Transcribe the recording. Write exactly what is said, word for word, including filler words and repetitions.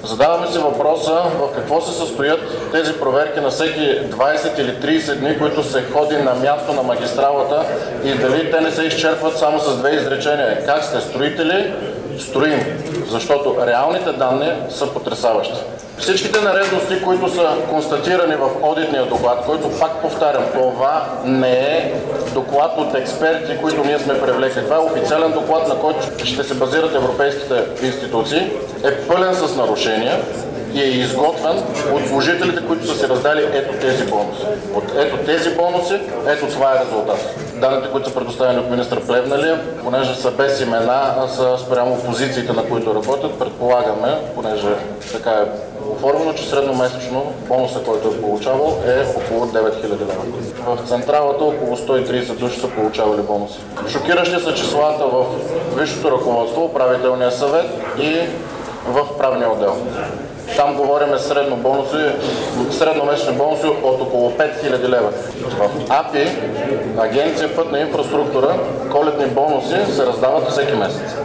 Задаваме си въпроса в какво се състоят тези проверки на всеки двайсет или трийсет дни, които се ходи на място на магистралата и дали те не се изчерпват само с две изречения. Как сте строители? Строим, защото реалните данни са потресаващи. Всичките нередности, които са констатирани в одитния доклад, който пак повтарям, това не е доклад от експерти, които ние сме привлекли. Това е официален доклад, на който ще се базират европейските институции, е пълен с нарушения и е изготвен от служителите, които са си раздали ето тези бонуси. От ето тези бонуси, ето това е резултат. Данните, които са предоставени от министър Плевнелиев, понеже са без имена, а са спрямо позициите, на които работят, предполагаме, понеже така е оформено, че средномесечно бонуса, който е получавал, е около девет хиляди лева. В централата около сто и трийсет души са получавали бонуси. Шокиращи са числата в висшето ръководство, управителния съвет и в правния отдел. Там говорим средно бонуси, средномесечни бонуси от около пет хиляди лева. В АПИ, Агенция Пътна инфраструктура, коледни бонуси се раздават всеки месец.